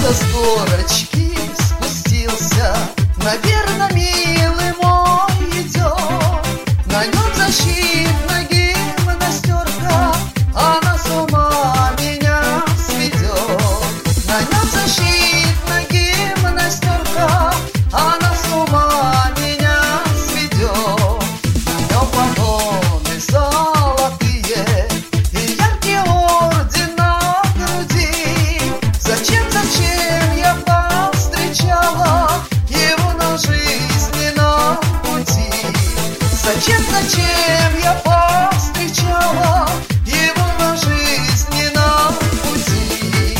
С горочки спустился, наверно, милый мой идет. На нем защитная гимнастерка, она с ума меня сведет. На нем защитная гимнастерка, она с ума меня сведет. На нем погоны золотые и яркий орден на груди. Зачем я повстречала его на жизненном пути? Зачем я повстречала его на жизненном пути?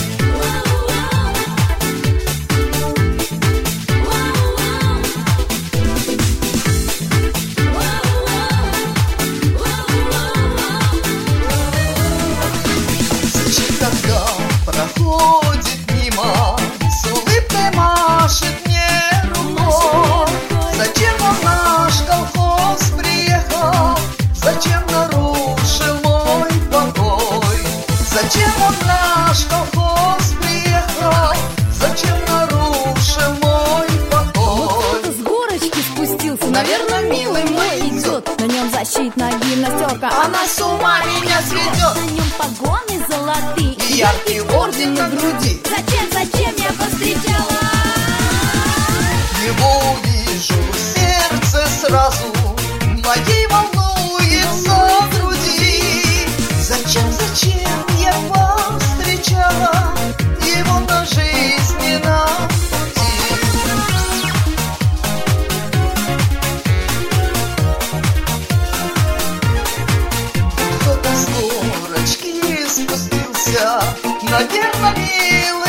Зачем, когда проходит мимо, с улыбкой машет мне рукой? Зачем он в наш колхоз приехал? Зачем нарушил мой покой? Зачем он в наш колхоз приехал? Зачем нарушил мой покой? Кто-то с горочки спустился, наверное, милый мой идет. На нем защитная гимнастерка, Она с ума меня сведет. на нем погоны золотые И яркий орден на груди. Зачем я повстречала? Его увижу, сердце сразу моей волнуется в груди. Зачем я повстречала его на жизненном пути? Кто-то с горочки спустился, наверно, милый